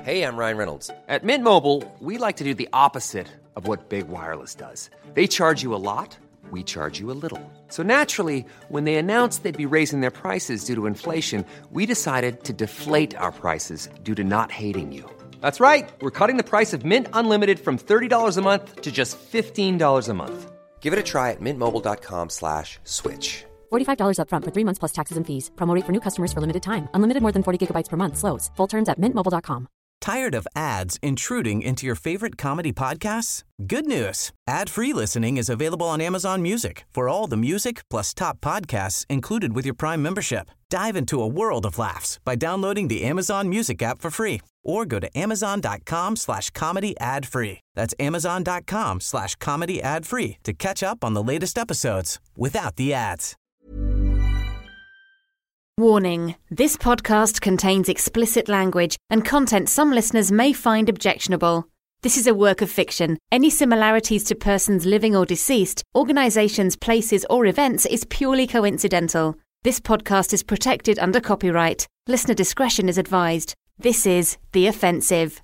Hey, I'm Ryan Reynolds. At Mint Mobile, we like to do the opposite of what Big Wireless does. They charge you a lot, we charge you a little. So naturally, when they announced they'd be raising their prices due to inflation, we decided to deflate our prices due to not hating you. That's right. We're cutting the price of Mint Unlimited from $30 a month to just $15 a month. Give it a try at mintmobile.com/switch. $45 up front for 3 months plus taxes and fees. Promo rate for new customers for limited time. Unlimited more than 40 gigabytes per month. Slows full terms at mintmobile.com. Tired of ads intruding into your favorite comedy podcasts? Good news. Ad-free listening is available on Amazon Music for all the music plus top podcasts included with your Prime membership. Dive into a world of laughs by downloading the Amazon Music app for free or go to amazon.com/comedy ad-free. That's amazon.com/comedy ad-free to catch up on the latest episodes without the ads. Warning, this podcast contains explicit language and content some listeners may find objectionable. This is a work of fiction. Any similarities to persons living or deceased, organizations, places, or events is purely coincidental. This podcast is protected under copyright. Listener discretion is advised. This is The Offensive.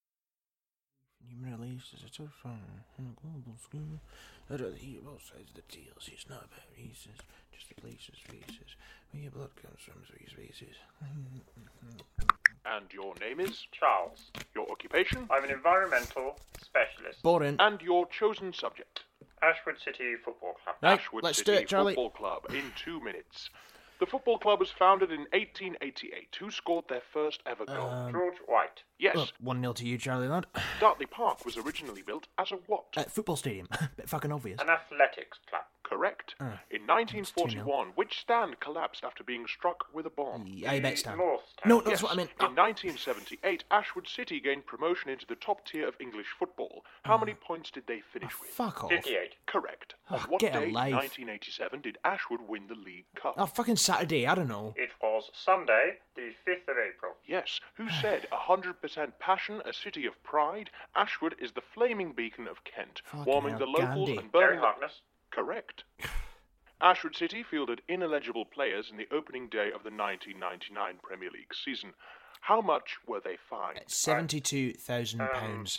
And your name is? Charles. Your occupation? I'm an environmental specialist. Boring. And your chosen subject? Ashwood City Football Club. Right, Ashwood let's City do it, Charlie. Football Club in 2 minutes. The football club was founded in 1888. Who scored their first ever goal? George White. Yes. 1-0 to you, Charlie lad. Dartley Park was originally built as a what? Football stadium. Bit fucking obvious. An athletics club. Correct. In 1941, which stand collapsed after being struck with a bomb? I bet stand. North Stand. No, that's what I meant. In 1978, Ashwood City gained promotion into the top tier of English football. How many points did they finish with? Fuck off. 58. Correct. Oh, On what get day a in life. 1987 did Ashwood win the League Cup? Oh, fucking Saturday, I don't know. It was Sunday, the 5th of April. Yes. Who said 100% passion, a city of pride? Ashwood is the flaming beacon of Kent, Fucking warming hell, the locals Gandhi. and Gary burning the... Harkness. Correct. Ashwood City fielded ineligible players in the opening day of the 1999 Premier League season. How much were they fined? £72,000.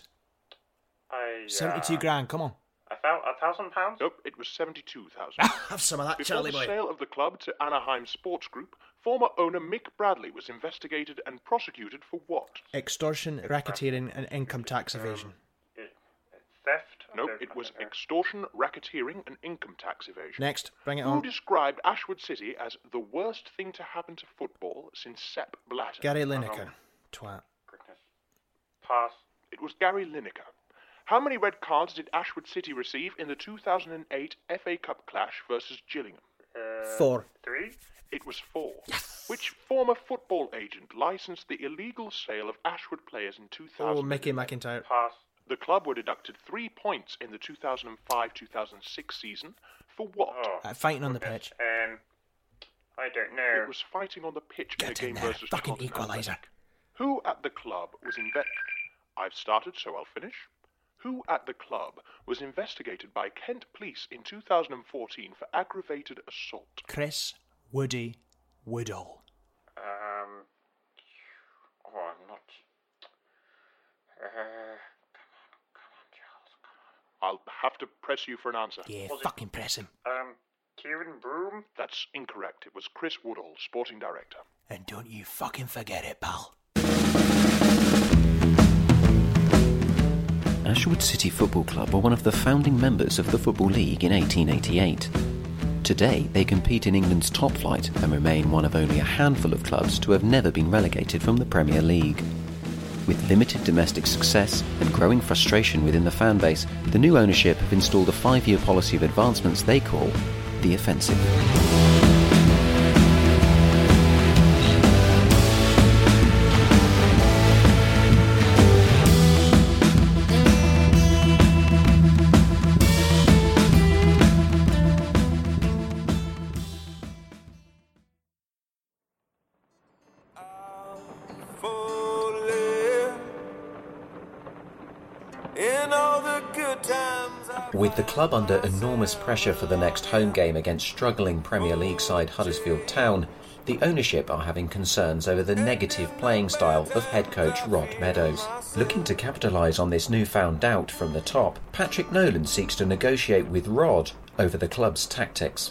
72 I, grand, come on. £1,000? Nope, it was 72,000. Have some of that, Before Charlie the boy. sale of the club to Anaheim Sports Group, former owner Mick Bradley was investigated and prosecuted for what? Extortion, racketeering, and income tax evasion. Theft? No, it was extortion, racketeering, and income tax evasion. Next, bring it Who on. described Ashwood City as the worst thing to happen to football since Sepp Blatter? Gary Lineker. Twat. Goodness. Pass. It was Gary Lineker. How many red cards did Ashwood City receive in the 2008 FA Cup clash versus Gillingham? 4. 3? It was 4. Yes. Which former football agent licensed the illegal sale of Ashwood players in 2000? Oh, Mickey McIntyre. Pass. The club were deducted 3 points in the 2005-2006 season for what? Oh, Fighting on the pitch. I don't know. It was fighting on the pitch in a Get game in there. versus Fucking Tottenham. equaliser. Who at the club was I've started, so I'll finish. Who at the club was investigated by Kent Police in 2014 for aggravated assault? Chris Woody Woodall. I'm not... I'll have to press you for an answer. Yeah, fucking press him. Kieran Broom? That's incorrect. It was Chris Woodall, sporting director. And don't you fucking forget it, pal. Ashwood City Football Club were one of the founding members of the Football League in 1888. Today, they compete in England's top flight and remain one of only a handful of clubs to have never been relegated from the Premier League. With limited domestic success and growing frustration within the fan base, the new ownership have installed a 5-year policy of advancements they call The Offensive. In all the With the club under enormous pressure for the next home game against struggling Premier League side Huddersfield Town, the ownership are having concerns over the negative playing style of head coach Rod Meadows. Looking to capitalise on this newfound doubt from the top, Patrick Nolan seeks to negotiate with Rod over the club's tactics.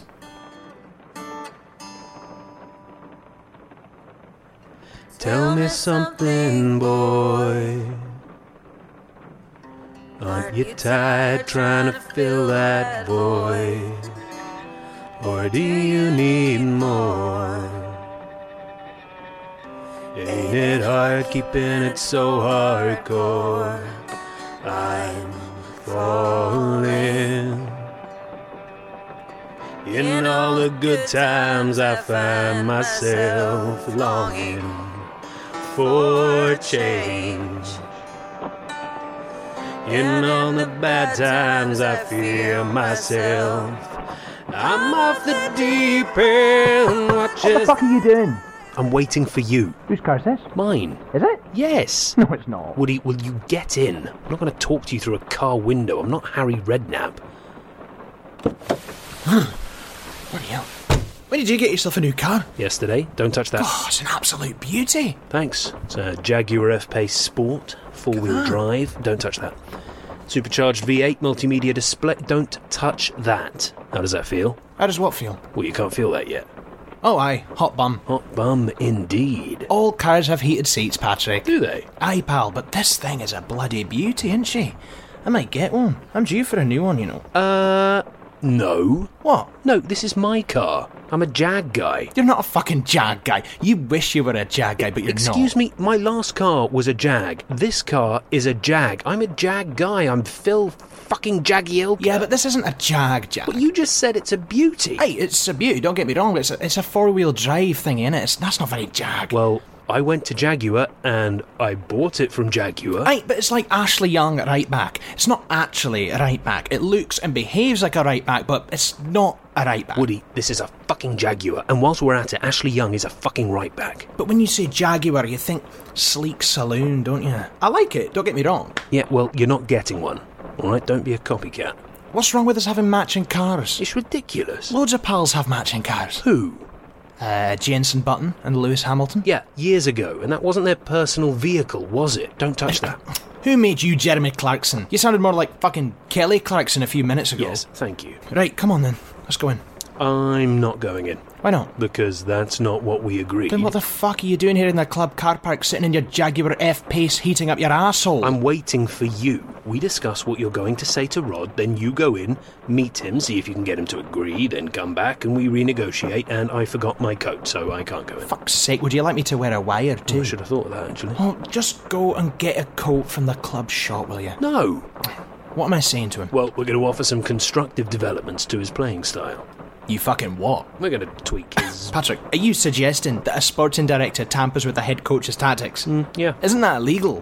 Tell me something, boy. Aren't you tired trying to fill that void? Or do you need more? Ain't it hard keeping it so hardcore? I'm falling. In all the good times I find myself longing for change. In all the bad times I fear myself. I'm off the deep end. What the fuck are you doing? I'm waiting for you. Whose car's this? Mine. Is it? Yes. No, it's not. Woody, will you get in? I'm not going to talk to you through a car window. I'm not Harry Redknapp. Bloody hell. When did you get yourself a new car? Yesterday. Don't touch that. Oh, it's an absolute beauty. Thanks. It's a Jaguar F-Pace Sport, four-wheel drive. Don't touch that. Supercharged V8 multimedia display. Don't touch that. How does that feel? How does what feel? Well, you can't feel that yet. Oh, aye. Hot bum. Hot bum indeed. All cars have heated seats, Patrick. Do they? Aye, pal, but this thing is a bloody beauty, isn't she? I might get one. I'm due for a new one, you know. No. What? No, this is my car. I'm a Jag guy. You're not a fucking Jag guy. You wish you were a Jag guy, but you're Excuse me, my last car was a Jag. This car is a Jag. I'm a Jag guy. I'm Phil fucking Jagielka. Yeah, but this isn't a Jag. But you just said it's a beauty. Hey, it's a beauty, don't get me wrong, but it's a four-wheel drive thing, innit? That's not very Jag. Well, I went to Jaguar and I bought it from Jaguar. Aye, but it's like Ashley Young at right back. It's not actually a right back. It looks and behaves like a right back, but it's not a right back. Woody, this is a fucking Jaguar, and whilst we're at it, Ashley Young is a fucking right back. But when you say Jaguar, you think sleek saloon, don't you? I like it, don't get me wrong. Yeah, well, you're not getting one. Alright, don't be a copycat. What's wrong with us having matching cars? It's ridiculous. Loads of pals have matching cars. Who? Jenson Button and Lewis Hamilton. Yeah, years ago, and that wasn't their personal vehicle, was it? Don't touch that. Who made you Jeremy Clarkson? You sounded more like fucking Kelly Clarkson a few minutes ago. Yes, thank you. Right, come on then. Let's go in. I'm not going in. Why not? Because that's not what we agreed. Then what the fuck are you doing here in the club car park, sitting in your Jaguar F-Pace, heating up your asshole? I'm waiting for you. We discuss what you're going to say to Rod, then you go in, meet him, see if you can get him to agree, then come back and we renegotiate, and I forgot my coat, so I can't go in. Fuck's sake, would you like me to wear a wire too? I should have thought of that, actually. Oh, just go and get a coat from the club shop, will you? No. What am I saying to him? Well, we're going to offer some constructive developments to his playing style. You fucking what? We're going to tweak his... Patrick, are you suggesting that a sporting director tampers with the head coach's tactics? Yeah. Isn't that illegal?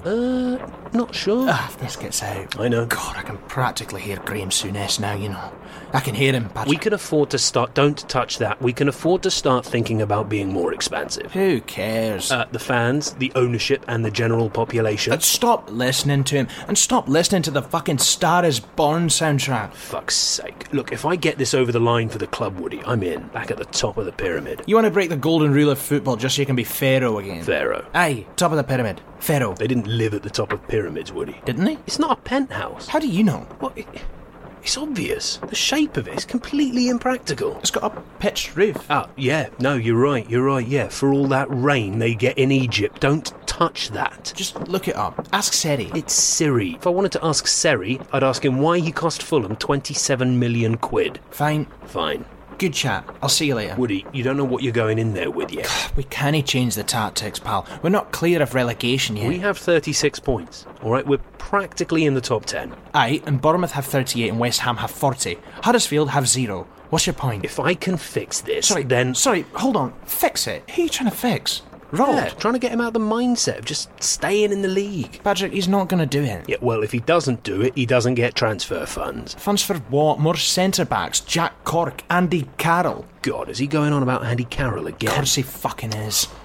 Not sure. If this gets out... I know. God, I can practically hear Graham Souness now, you know. I can hear him, Patrick. We can afford to start... Don't touch that. We can afford to start thinking about being more expansive. Who cares? The fans, the ownership, and the general population. Stop listening to him, and stop listening to the fucking Star is Born soundtrack. Fuck's sake. Look, if I get this over the line for the club, Woody, I'm in. Back at the top of the pyramid. You want to break the golden rule of football just so you can be Pharaoh again? Pharaoh. Aye, top of the pyramid. Pharaoh. They didn't live at the top of pyramids, Woody. Didn't they? It's not a penthouse. How do you know? What? It's obvious. The shape of it is completely impractical. It's got a pitched roof. Yeah. No, you're right, yeah. For all that rain they get in Egypt, don't touch that. Just look it up. Ask Seri. It's Siri. If I wanted to ask Seri, I'd ask him why he cost Fulham 27 million quid. Fine. Good chat. I'll see you later. Woody, you don't know what you're going in there with yet. We can't change the tactics, pal. We're not clear of relegation yet. We have 36 points, alright? We're practically in the top 10. Aye, and Bournemouth have 38 and West Ham have 40. Huddersfield have 0. What's your point? If I can fix this, Sorry, hold on. Fix it? Who are you trying to fix? Rod? Yeah, trying to get him out of the mindset of just staying in the league. Patrick, he's not going to do it. Yeah, well, if he doesn't do it, he doesn't get transfer funds. Funds for what? More centre-backs? Jack Cork? Andy Carroll? God, is he going on about Andy Carroll again? Of course he fucking is.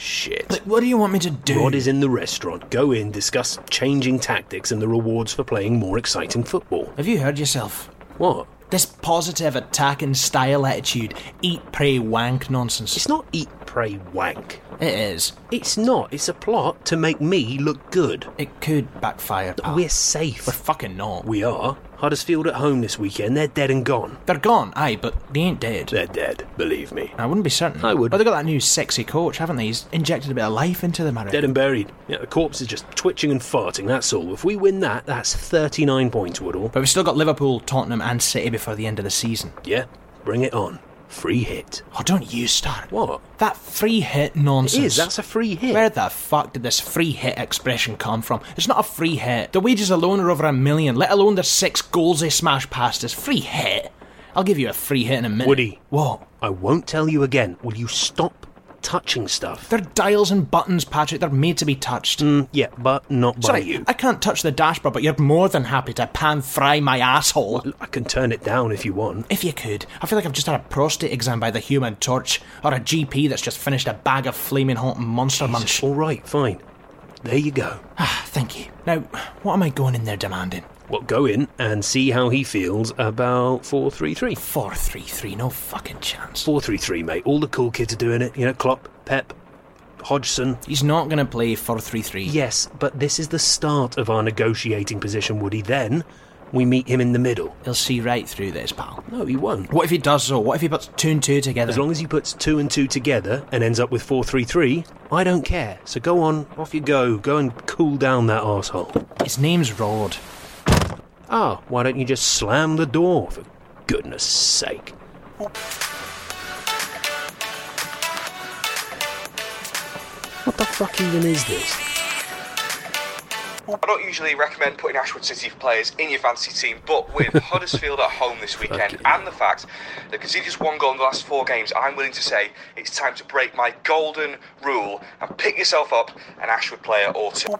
Shit. But what do you want me to do? Rod is in the restaurant. Go in, discuss changing tactics and the rewards for playing more exciting football. Have you heard yourself? What? This positive attacking style attitude, eat, pray, wank nonsense. It's not eat, pray, wank. It is. It's not. It's a plot to make me look good. It could backfire, pal. We're safe. We're fucking not. We are. Huddersfield at home this weekend. They're dead and gone. They're gone, aye, but they ain't dead. They're dead, believe me. I wouldn't be certain. I would. But they got that new sexy coach, haven't they? He's injected a bit of life into them, I reckon. Dead and buried. Yeah, the corpse is just twitching and farting, that's all. If we win that, that's 39 points, Woodall. But we've still got Liverpool, Tottenham and City before the end of the season. Yeah, bring it on. Free hit. Oh, don't you start. What? That free hit nonsense. It is, that's a free hit. Where the fuck did this free hit expression come from? It's not a free hit. The wages alone are over $1 million, let alone the 6 goals they smashed past us. Free hit. I'll give you a free hit in a minute. Woody. What? I won't tell you again. Will you stop touching stuff? They're dials and buttons, Patrick. They're made to be touched. Yeah, but not by Sorry, you. I can't touch the dashboard, but you're more than happy to pan-fry my asshole. Well, I can turn it down if you want. If you could. I feel like I've just had a prostate exam by the Human Torch, or a GP that's just finished a bag of flaming hot Monster Munch. All right, fine. There you go. Thank you. Now, what am I going in there demanding? Well, go in and see how he feels about 4-3-3. 4-3-3, no fucking chance. 4-3-3, mate. All the cool kids are doing it. You know, Klopp, Pep, Hodgson. He's not going to play 4-3-3. Yes, but this is the start of our negotiating position, Woody. Then we meet him in the middle. He'll see right through this, pal. No, he won't. What if he does so? What if he puts 2 and 2 together? As long as he puts 2 and 2 together and ends up with 4-3-3, I don't care. So go on, off you go. Go and cool down that arsehole. His name's Rod. Ah, why don't you just slam the door, for goodness sake? What the fuck even is this? I don't usually recommend putting Ashwood City players in your fantasy team, but with Huddersfield at home this weekend and the fact that conceded just 1 goal in the last 4 games, I'm willing to say it's time to break my golden rule and pick yourself up an Ashwood player or two.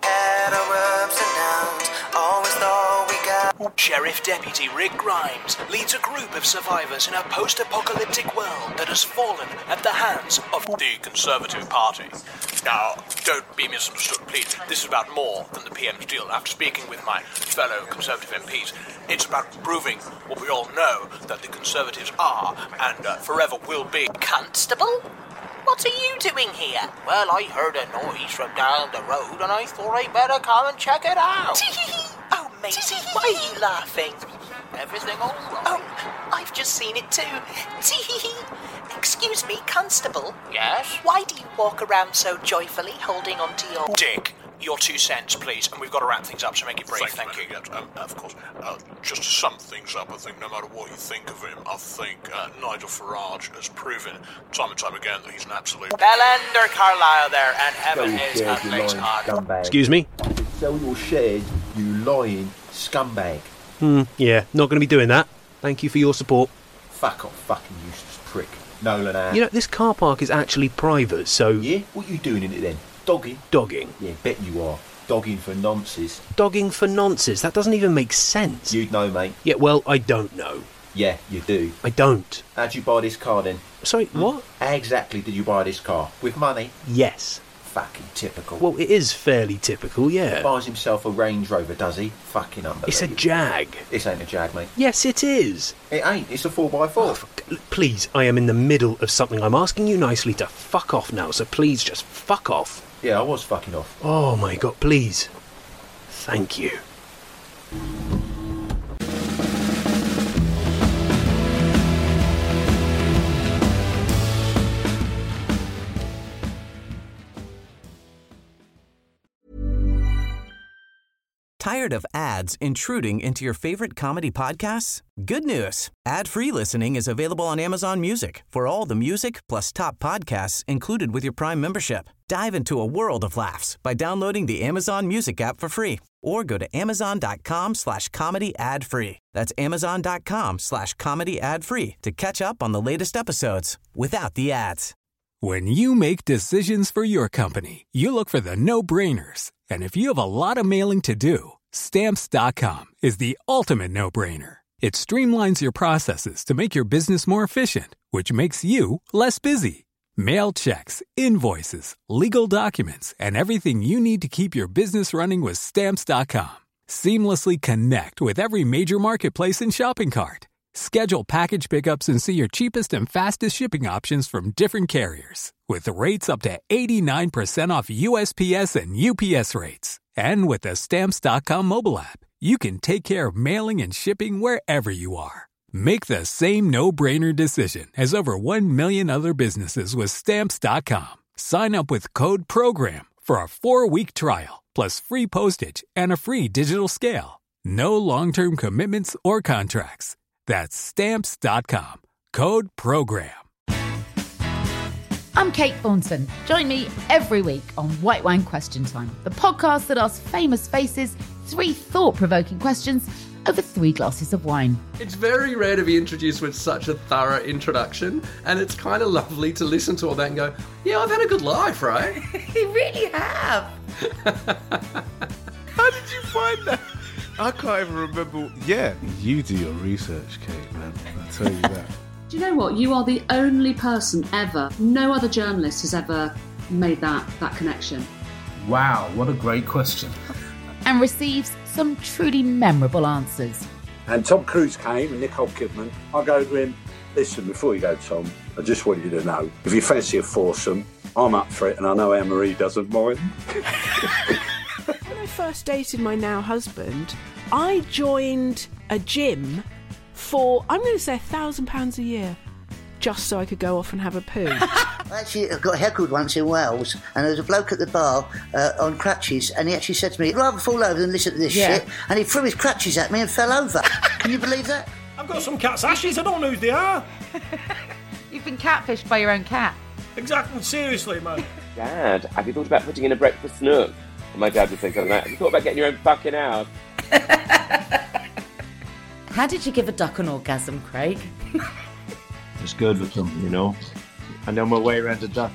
Sheriff Deputy Rick Grimes leads a group of survivors in a post-apocalyptic world that has fallen at the hands of the Conservative Party. Now, don't be misunderstood, please. This is about more than the PM's deal. After speaking with my fellow Conservative MPs, it's about proving what we all know, that the Conservatives are and forever will be. Constable? What are you doing here? Well, I heard a noise from down the road and I thought I'd better come and check it out. Oh, Maisie, why are you laughing? Everything all right? Oh, I've just seen it too. Excuse me, Constable. Yes? Why do you walk around so joyfully holding onto your... Dick, your 2 cents, please, and we've got to wrap things up, so make it brief, thank you. Of course. Just to sum things up, I think no matter what you think of him, I think Nigel Farage has proven time and time again that he's an absolute... Bellender Carlisle there, and heaven is a place on. Excuse me? Sell your shares, you lying scumbag. Yeah, not going to be doing that. Thank you for your support. Fuck off, fucking useless prick. Nolan out. You know, this car park is actually private, so... Yeah? What you doing in it then? Dogging? Dogging. Yeah, bet you are. Dogging for nonces. Dogging for nonces? That doesn't even make sense. You'd know, mate. Yeah, well, I don't know. Yeah, you do. I don't. How'd you buy this car then? Sorry, what? How exactly did you buy this car? With money? Yes. Fucking typical. Well, it is fairly typical, yeah. Buys himself a Range Rover, does he? Fucking unbelievable. It's a Jag. This ain't a Jag, mate. Yes, it is. It ain't. It's a 4x4. Oh, please, I am in the middle of something. I'm asking you nicely to fuck off now, so please just fuck off. Yeah, I was fucking off. Oh my God, please. Thank you. Tired of ads intruding into your favorite comedy podcasts? Good news. Ad-free listening is available on Amazon Music for all the music plus top podcasts included with your Prime membership. Dive into a world of laughs by downloading the Amazon Music app for free or go to amazon.com/comedy ad-free. That's amazon.com/comedy ad-free to catch up on the latest episodes without the ads. When you make decisions for your company, you look for the no-brainers. And if you have a lot of mailing to do, Stamps.com is the ultimate no-brainer. It streamlines your processes to make your business more efficient, which makes you less busy. Mail checks, invoices, legal documents, and everything you need to keep your business running with Stamps.com. Seamlessly connect with every major marketplace and shopping cart. Schedule package pickups and see your cheapest and fastest shipping options from different carriers, with rates up to 89% off USPS and UPS rates. And with the Stamps.com mobile app, you can take care of mailing and shipping wherever you are. Make the same no-brainer decision as over 1 million other businesses with Stamps.com. Sign up with code PROGRAM for a 4-week trial, plus free postage and a free digital scale. No long-term commitments or contracts. That's Stamps.com. Code PROGRAM. I'm Kate Thornton. Join me every week on White Wine Question Time, the podcast that asks famous faces 3 thought-provoking questions over 3 glasses of wine. It's very rare to be introduced with such a thorough introduction, and it's kind of lovely to listen to all that and go, yeah, I've had a good life, right? You really have. How did you find that? I can't even remember. Yeah, you do your research, Kate, man. I'll tell you that. Do you know what? You are the only person ever, no other journalist has ever made that connection. Wow, what a great question. And receives some truly memorable answers. And Tom Cruise came, and Nicole Kidman. I go to him, listen, before you go, Tom, I just want you to know, if you fancy a foursome, I'm up for it, and I know Anne-Marie doesn't mind. When I first dated my now husband, I joined a gym for, I'm going to say £1,000 a year, just so I could go off and have a poo. Actually, I got heckled once in Wales, and there was a bloke at the bar on crutches, and he actually said to me, I'd rather fall over than listen to this shit, and he threw his crutches at me and fell over. Can you believe that? I've got some cat's ashes, I don't know who they are. You've been catfished by your own cat. Exactly, seriously, man. Dad, have you thought about putting in a breakfast nook? And my dad would think something like, have you thought about getting your own fucking house? How did you give a duck an orgasm, Craig? It's good with them, you know. I know my way around a duck.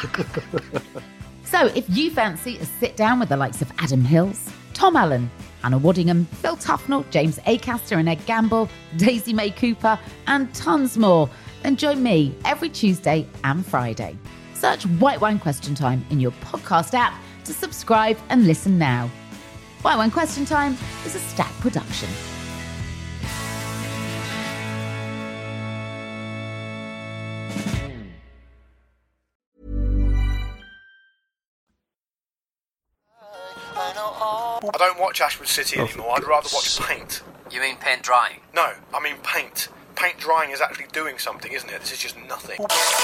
So, if you fancy a sit-down with the likes of Adam Hills, Tom Allen, Anna Waddingham, Phil Tufnell, James Acaster and Ed Gamble, Daisy May Cooper, and tons more, then join me every Tuesday and Friday. Search White Wine Question Time in your podcast app to subscribe and listen now. White Wine Question Time is a Stack production. I don't watch Ashwood City anymore. I'd rather watch paint. You mean paint drying? No, I mean paint. Paint drying is actually doing something, isn't it? This is just nothing.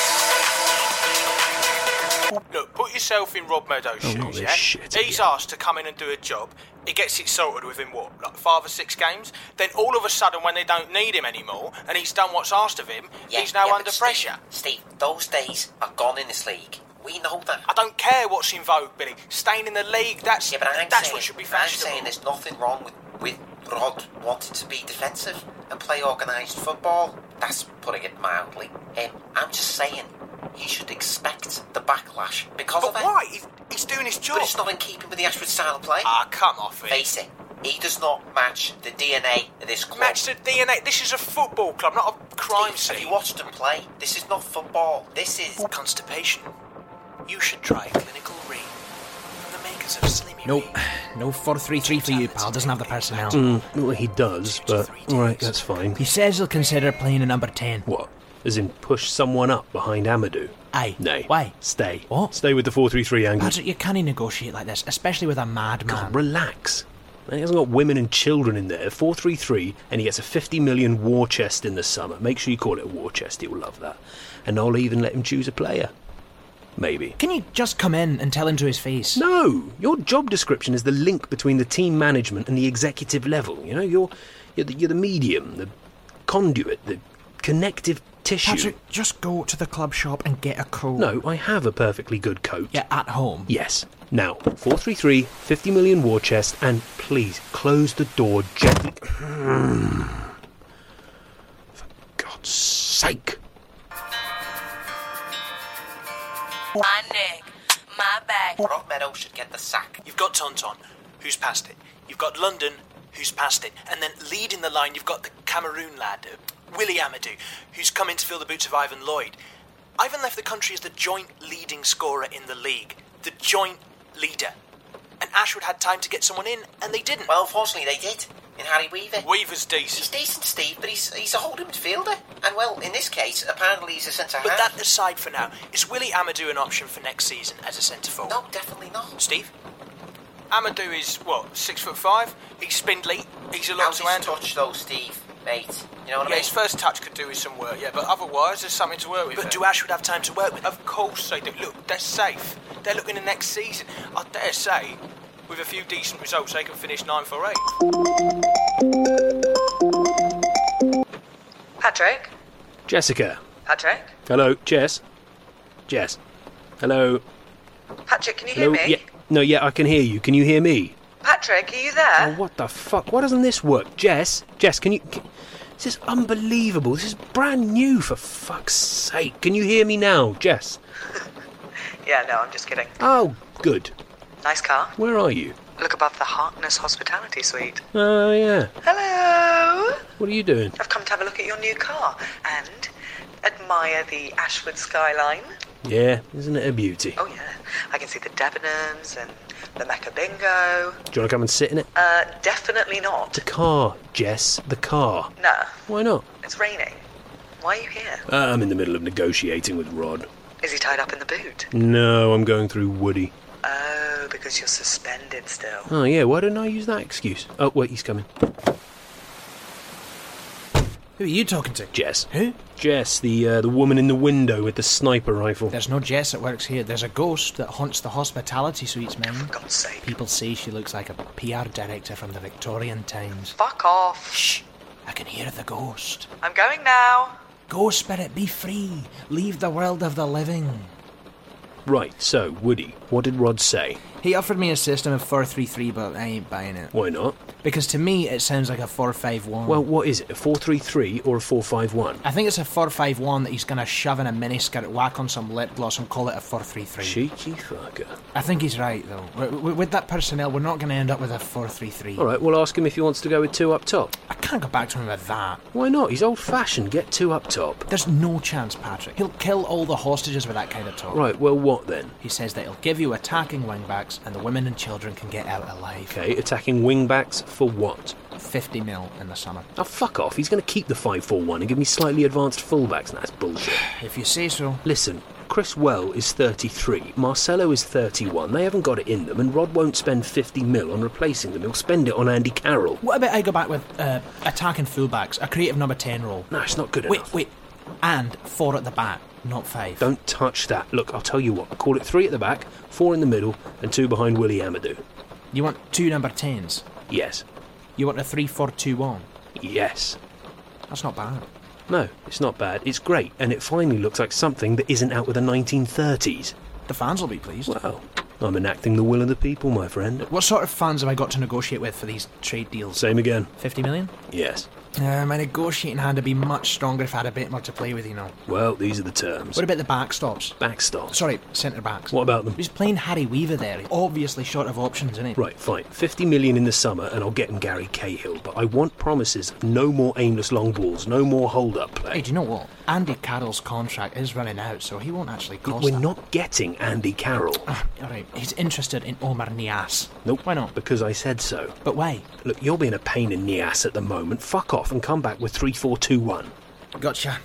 Look, put yourself in Rob Meadows' shoes, yeah? He's asked to come in and do a job. He gets it sorted within, what, like 5 or 6 games? Then all of a sudden, when they don't need him anymore, and he's done what's asked of him, he's now under pressure. Steve, those days are gone in this league. We know that. I don't care what's in vogue, Billy. Staying in the league, that's what should be fashionable. I'm saying there's nothing wrong with Rod wanting to be defensive and play organised football. That's putting it mildly. I'm just saying, he should expect the backlash because of it. But why? He's doing his job. But it's not in keeping with the Ashford style of play. Ah, come off it. Face it, he does not match the DNA of this club. Match the DNA? This is a football club, not a crime scene. Have you watched him play? This is not football. This is... Constipation. You should try Clinical Ream from the makers of Slimmy. Nope. No 4-3-3 for you, pal. Doesn't have the personnel. Well, he does, but alright, that's fine. He says he'll consider playing a number 10. What? As in push someone up behind Amadou? Aye. Nay. Why? Stay. What? Stay with the 4-3-3 angle. Patrick, you can't negotiate like this, especially with a madman. God, relax. He hasn't got women and children in there. 4-3-3, and he gets a 50 million war chest in the summer. Make sure you call it a war chest. He'll love that. And I'll even let him choose a player. Maybe. Can you just come in and tell him to his face? No! Your job description is the link between the team management and the executive level. You know, you're the medium, the conduit, the connective tissue. Patrick, just go to the club shop and get a coat. No, I have a perfectly good coat. Yeah, at home? Yes. Now, 4-3-3, 50 million war chest, and please, close the door gently. For God's sake. My neck, my back. Rob Meadows should get the sack. You've got Tonton, who's passed it. You've got London, who's passed it. And then leading the line, you've got the Cameroon lad, Willie Amadou, who's come in to fill the boots of Ivan Lloyd. Ivan left the country as the joint leading scorer in the league. The joint leader. And Ashwood had time to get someone in, and they didn't. Well, fortunately they did. In Harry Weaver. Weaver's decent. He's decent, Steve, but he's a holding midfielder. And, well, in this case, apparently he's a centre-half. But that aside for now, is Willie Amadou an option for next season as a centre-forward? No, definitely not. Steve? Amadou is, 6'5"? He's spindly. He's a lot to handle. How's his touch, though, Steve, mate? You know what I Yeah, mean? his first touch could do with some work, yeah, but otherwise there's something to work with. But do Ashwood have time to work with? Of course they do. Look, they're safe. They're looking at next season. I dare say, with a few decent results, they can finish 9th or 8th. Patrick? Jessica. Patrick? Hello, Jess. Jess. Hello. Patrick, can you Hello? hear me? Yeah. No, yeah, I can hear you. Can you hear me? Patrick, are you there? Oh, what the fuck? Why doesn't this work? Jess, can you... This is unbelievable. This is brand new, for fuck's sake. Can you hear me now, Jess? Yeah, no, I'm just kidding. Oh, good. Nice car. Where are you? Look above the Harkness Hospitality Suite. Oh, yeah. Hello! What are you doing? I've come to have a look at your new car and admire the Ashwood skyline. Yeah, isn't it a beauty? Oh, yeah. I can see the Debenhams and the Mecca Bingo. Do you want to come and sit in it? Definitely not. The car, Jess, the car. Nah. Why not? It's raining. Why are you here? I'm in the middle of negotiating with Rod. Is he tied up in the boot? No, I'm going through Woody. Oh, because you're suspended still. Oh, yeah, why didn't I use that excuse? Oh, wait, he's coming. Who are you talking to? Jess. Who? Jess, the woman in the window with the sniper rifle. There's no Jess that works here. There's a ghost that haunts the hospitality suites, man. For God's sake. People say she looks like a PR director from the Victorian times. Fuck off. Shh! I can hear the ghost. I'm going now. Go, spirit, be free. Leave the world of the living. Right, so, Woody, what did Rod say? He offered me a system of 4-3-3, but I ain't buying it. Why not? Because to me, it sounds like a 4-5-1. Well, what is it, a 4-3-3 or a 4-5-1? I think it's a 4-5-1 that he's going to shove in a miniskirt, whack on some lip gloss and call it a 4-3-3. Cheeky fucker. I think he's right, though. With that personnel, we're not going to end up with a 4-3-3. All right, well, ask him if he wants to go with 2 up top. I can't go back to him with that. Why not? He's old-fashioned. Get 2 up top. There's no chance, Patrick. He'll kill all the hostages with that kind of talk. Right, well, what then? He says that he'll give you attacking wingbacks and the women and children can get out alive. Okay, attacking wingbacks for what? 50 mil in the summer. Oh, fuck off. He's going to keep the 5-4-1 and give me slightly advanced fullbacks. That's bullshit. If you say so. Listen, Chris Well is 33, Marcelo is 31. They haven't got it in them, and Rod won't spend 50 mil on replacing them. He'll spend it on Andy Carroll. What about I go back with attacking fullbacks, a creative number 10 role? No, it's not good enough. Wait. And 4 at the back, not 5. Don't touch that. Look, I'll tell you what. Call it 3 at the back, 4 in the middle, and 2 behind Willie Amadou. You want 2 number 10s? Yes. You want a 3-4-2-1? Yes. That's not bad. No, it's not bad. It's great, and it finally looks like something that isn't out with the 1930s. The fans will be pleased. Well, I'm enacting the will of the people, my friend. What sort of fans have I got to negotiate with for these trade deals? Same again. 50 million? Yes. My negotiating hand would be much stronger if I had a bit more to play with, you know. Well, these are the terms. What about the backstops? Backstops? Sorry, centre-backs. What about them? He's playing Harry Weaver there. He's obviously short of options, isn't he? Right, fine. 50 million in the summer and I'll get him Gary Cahill, but I want promises of no more aimless long balls, no more hold-up play. Hey, do you know what? Andy Carroll's contract is running out, so he won't actually cost We're that. not getting Andy Carroll. Alright, he's interested in Omar Niasse. Nope. Why not? Because I said so. But why? Look, you're being a pain in Niasse at the moment. Fuck off and come back with 3-4-2-1. Gotcha.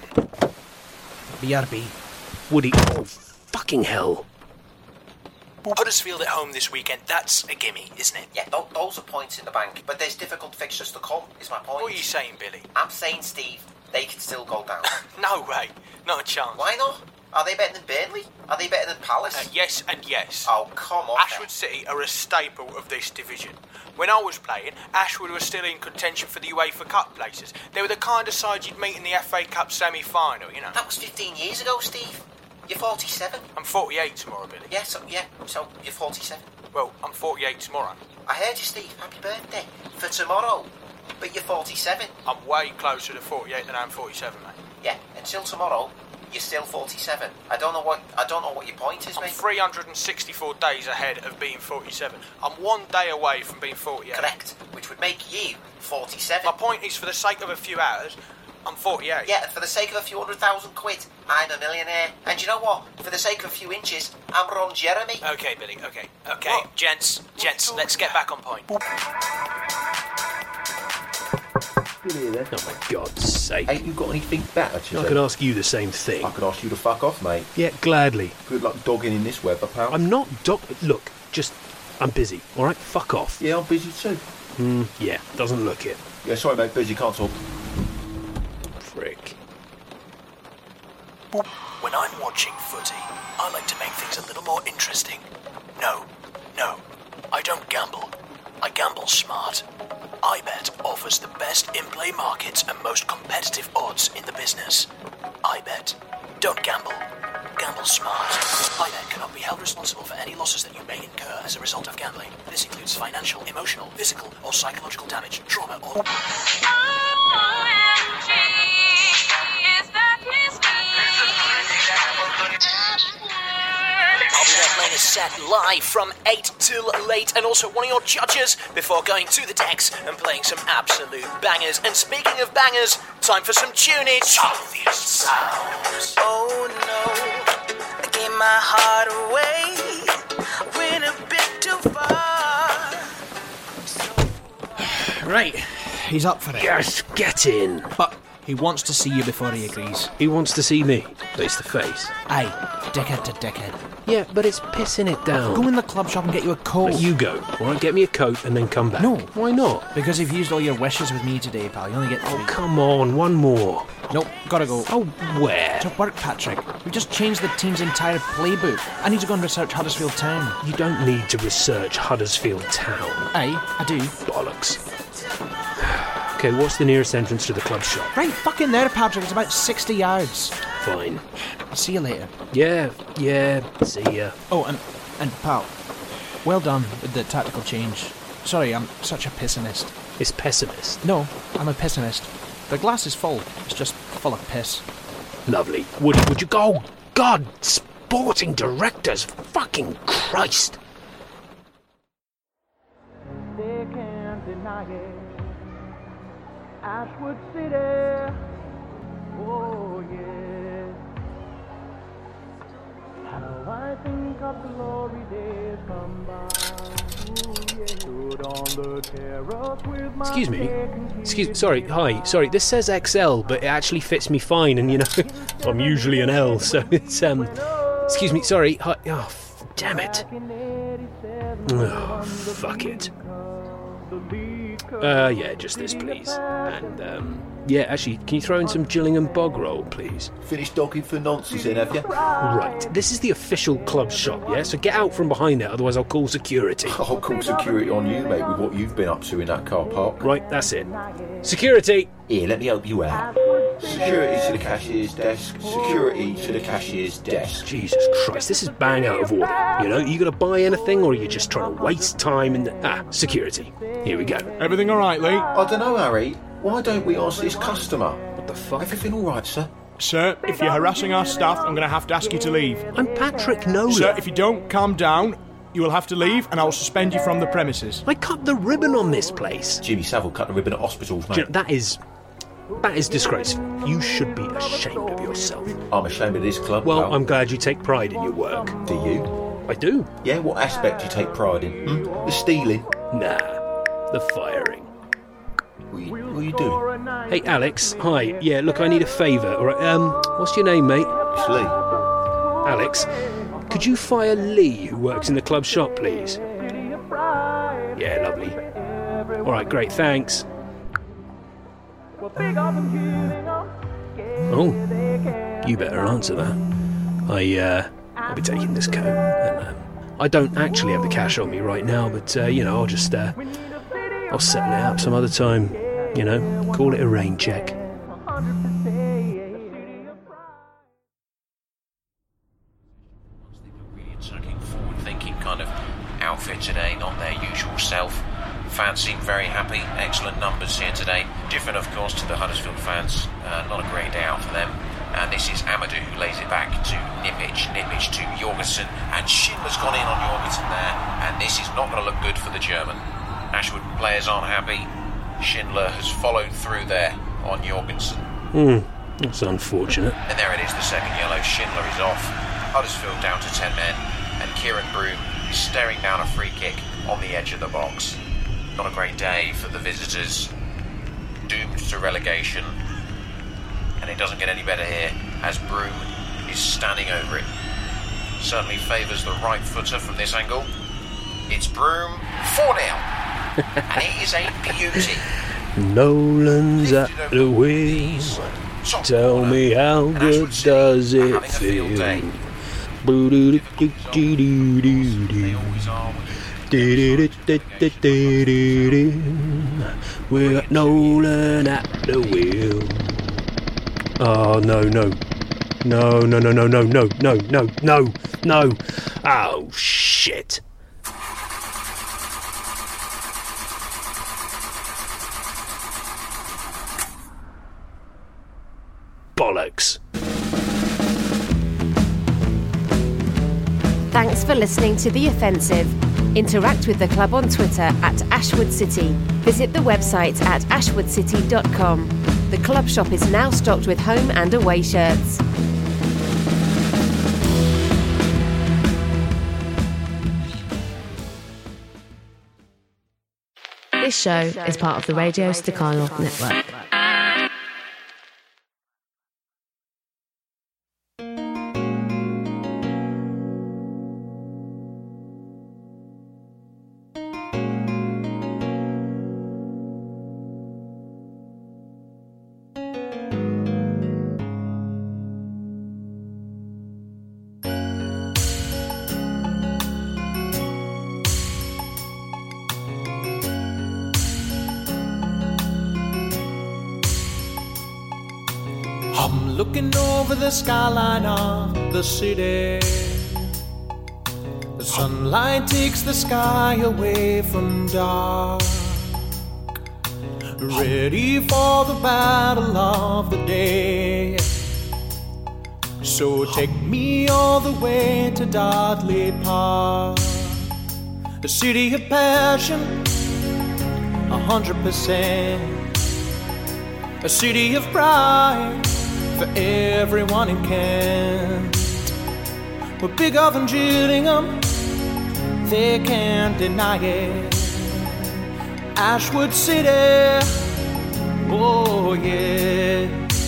BRB. Woody, oh, fucking hell. Huddersfield at home this weekend, that's a gimme, isn't it? Yeah, those are points in the bank, but there's difficult fixtures to come, is my point. What are you saying, Billy? I'm saying, Steve, they can still go down. No way, not a chance. Why not? Are they better than Burnley? Are they better than Palace? Yes and yes. Oh, come on. Ashwood City are a staple of this division. When I was playing, Ashwood was still in contention for the UEFA Cup places. They were the kind of side you'd meet in the FA Cup semi-final, you know. That was 15 years ago, Steve. You're 47. I'm 48 tomorrow, Billy. So you're 47. Well, I'm 48 tomorrow. I heard you, Steve. Happy birthday. For tomorrow. But you're 47. I'm way closer to 48 than I am 47, mate. Yeah, until tomorrow, you're still 47. I don't know what your point is, I'm mate. 364 days ahead of being 47. I'm 1 day away from being 48. Correct, which would make you 47. My point is, for the sake of a few hours, I'm 48. Yeah, and for the sake of a few 100,000 quid, I'm a millionaire. And you know what? For the sake of a few inches, I'm Ron Jeremy. Okay, Billy, okay. What? Gents, let's get back on point. Oh, my God's sake. Ain't you got anything better to I say? could ask you the same thing. I could ask you to fuck off, mate. Yeah, gladly. Good luck dogging in this weather, pal. I'm not Look, I'm busy, all right? Fuck off. Yeah, I'm busy too. Yeah, doesn't look it. Yeah, sorry, mate, busy, can't talk. Frick. When I'm watching footy, I like to make things a little more interesting. No, I don't gamble. I gamble smart. iBet offers the best in-play markets and most competitive odds in the business. iBet. Don't gamble. Gamble smart. iBet cannot be held responsible for any losses that you may incur as a result of gambling. This includes financial, emotional, physical, or psychological damage, trauma, or... I'll be there playing a set live from 8 till late, and also one of your judges before going to the decks and playing some absolute bangers. And speaking of bangers, time for some tunage. Southeast Sounds. Oh no, I gave my heart away, went a bit too far. Right, he's up for it. Yes, get in. But he wants to see you before he agrees. He wants to see me, face to face. Aye, dickhead to dickhead. Yeah, but it's pissing it down. Go in the club shop and get you a coat. But you go, all right? Get me a coat and then come back. No. Why not? Because you've used all your wishes with me today, pal. You only get 3. Oh, come on, one more. Nope, gotta go. Oh, where? To work, Patrick. We've just changed the team's entire playbook. I need to go and research Huddersfield Town. You don't need to research Huddersfield Town. Aye, I do. Bollocks. Okay, what's the nearest entrance to the club shop? Right fucking there, Patrick. It's about 60 yards. Fine. I'll see you later. Yeah, see ya. Oh, and pal, well done with the tactical change. Sorry, I'm such a pessimist. It's pessimist? No, I'm a pessimist. The glass is full. It's just full of piss. Lovely. Would you go? Oh, God, sporting directors. Fucking Christ. They can't deny it. Ashwood City. Oh, yeah. How I think of the glory days come by. Ooh, yeah. Stood on the terrace with my Excuse me. Sorry, this says XL, but it actually fits me fine, and you know, I'm usually an L, so it's, excuse me, sorry. Hi. Oh, damn it. Oh, fuck it. Yeah, just this, please. And, yeah, actually, can you throw in some Gillingham bog roll, please? Finished dogging for nonsense then, have you? Right, this is the official club shop, yeah? So get out from behind it, otherwise I'll call security. I'll call security on you, mate, with what you've been up to in that car park. Right, that's it. Security! Here, let me help you out. Security to the cashier's desk. Security to the cashier's desk. Jesus Christ, this is bang out of order. You know, you gotta buy anything, or are you just trying to waste time in the... security. Here we go. Everything all right, Lee? I don't know, Harry. Why don't we ask this customer? What the fuck? Everything all right, sir? Sir, if you're harassing our staff, I'm going to have to ask you to leave. I'm Patrick Nolan. Sir, if you don't calm down, you will have to leave and I will suspend you from the premises. I cut the ribbon on this place. Jimmy Savile cut the ribbon at hospitals, mate. That is disgraceful. You should be ashamed of yourself. I'm ashamed of this club, Well, pal. I'm glad you take pride in your work. Do you? I do. Yeah, what aspect do you take pride in? The stealing? Nah, the firing. What are you doing? Hey, Alex. Hi. Yeah, look, I need a favour. All right, what's your name, mate? It's Lee. Alex, could you fire Lee, who works in the club shop, please? Yeah, lovely. All right, great, thanks. Oh, you better answer that. I'll be taking this coat. And, I don't actually have the cash on me right now, but, you know, I'll just, I'll settle it out some other time. You know, call it a rain check. Really forward-thinking kind of outfit today, not their usual self. Fans seem very happy. Excellent numbers here today. Different, of course, to the Huddersfield fans. Not a great day out for them. And this is Amadou who lays it back to Nipic to Jorgensen, and Schindler's gone in on Jorgensen there, and this is not going to look good for the German. Ashwood players aren't happy. Schindler has followed through there on Jorgensen. That's unfortunate. And there it is, the second yellow. Schindler is off. Huddersfield down to 10 men, and Kieran Broom is staring down a free kick on the edge of the box. Not a great day for the visitors. Doomed to relegation. And it doesn't get any better here, as Broom is standing over it. Certainly favours the right footer from this angle. It's Broom, 4-0. And it is a beauty. Nolan's at the wheel. Tell me how good does it feel? We're at Nolan at the wheel. Oh no. No. Oh shit. Bollocks. Thanks for listening to The Offensive. Interact with the club on Twitter at Ashwood City. Visit the website at ashwoodcity.com. The club shop is now stocked with home and away shirts. This show is part of the Radio Stakhanov Network. I'm looking over the skyline of the city. The sunlight takes the sky away from dark. Ready for the battle of the day. So take me all the way to Dudley Park. A city of passion, 100%. A city of pride for everyone in Kent. We're bigger than Gillingham, they can't deny it. Ashwood City, oh yeah.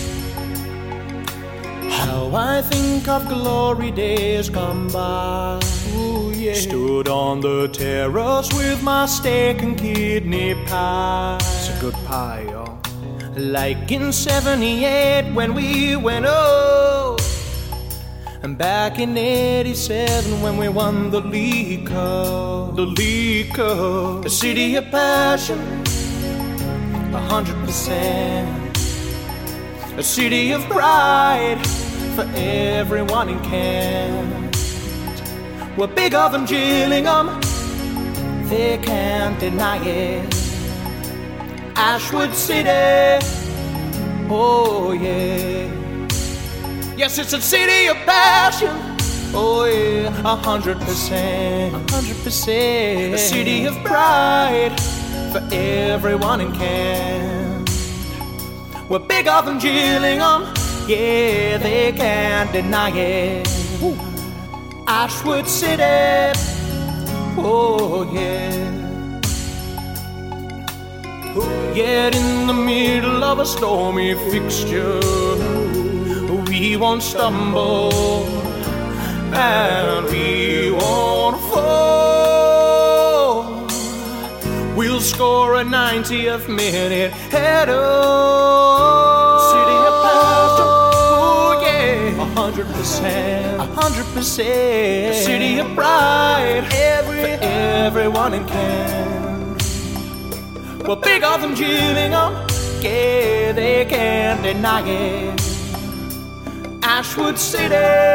How I think of glory days gone by. Ooh, yeah. Stood on the terrace with my steak and kidney pie. It's a good pie, y'all. Like in 78 when we went oh, and back in 87 when we won the League Cup. The League Cup. A city of passion, 100%. A city of pride for everyone in Kent. We're bigger than Gillingham, they can't deny it. Ashwood City, oh yeah. Yes, it's a city of passion, oh yeah. 100%, 100%. A city of pride for everyone in Kent. We're bigger than Gillingham, yeah, they can't deny it. Woo. Ashwood City, oh yeah. Yet in the middle of a stormy fixture, we won't stumble and we won't fall. We'll score a 90th minute header. City of passion, oh yeah. 100%, 100%. City of pride for everyone in Kent. We're bigger than Gillingham, yeah, they can't deny it. Ashwood City,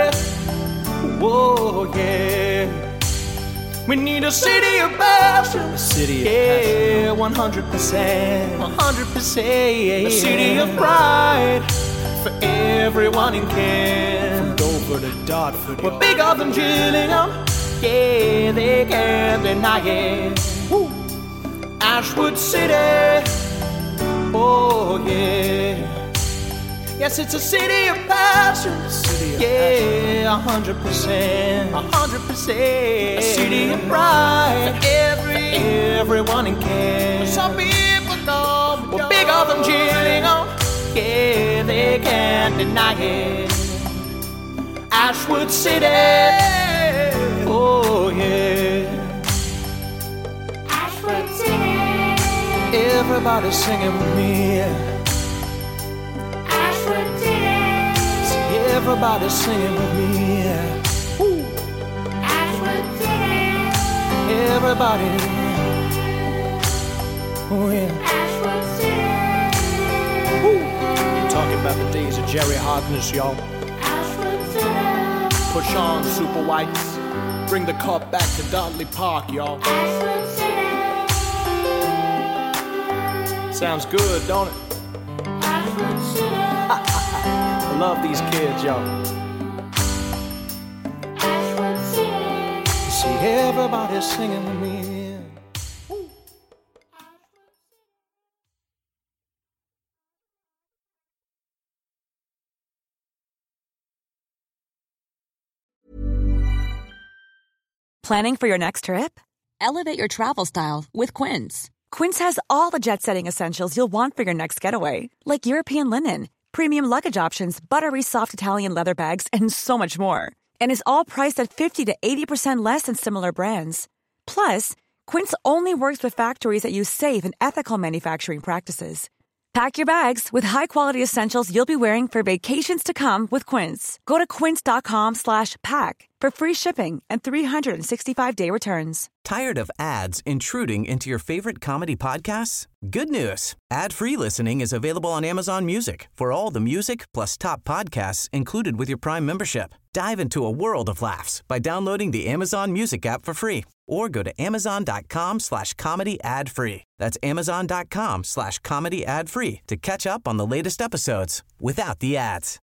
whoa, yeah. We need a city of passion, a city of passion, 100%, 100%. A city of pride for everyone in Kent. From Dover to Dartford, we're bigger than Gillingham, yeah, they can't deny it. Woo. Ashwood City, oh yeah. Yes, it's a city of passion. Yeah, 100%. 100%. A city of pride. For everyone in care. Some people know we're bigger than Gillingham. Yeah, they can't deny it. Ashwood City. Oh, yeah. Ashwood City. Everybody singing with me. Ashwood City. Everybody singing with me. Ashwood City. Everybody. Oh, yeah. Ashwood City. Woo. Talking about the days of Jerry Hardness, y'all. Ashwood City. Push on, super whites. Bring the cup back to Dudley Park, y'all. Ashwood City. Sounds good, don't it? Ashwood City. I love these kids, y'all. Ashwood City. See everybody singing with me. Planning for your next trip? Elevate your travel style with Quince. Quince has all the jet-setting essentials you'll want for your next getaway, like European linen, premium luggage options, buttery soft Italian leather bags, and so much more. And is all priced at 50 to 80% less than similar brands. Plus, Quince only works with factories that use safe and ethical manufacturing practices. Pack your bags with high-quality essentials you'll be wearing for vacations to come with Quince. Go to quince.com/pack for free shipping and 365-day returns. Tired of ads intruding into your favorite comedy podcasts? Good news. Ad-free listening is available on Amazon Music for all the music plus top podcasts included with your Prime membership. Dive into a world of laughs by downloading the Amazon Music app for free or go to amazon.com/comedy ad-free. That's amazon.com/comedy ad-free to catch up on the latest episodes without the ads.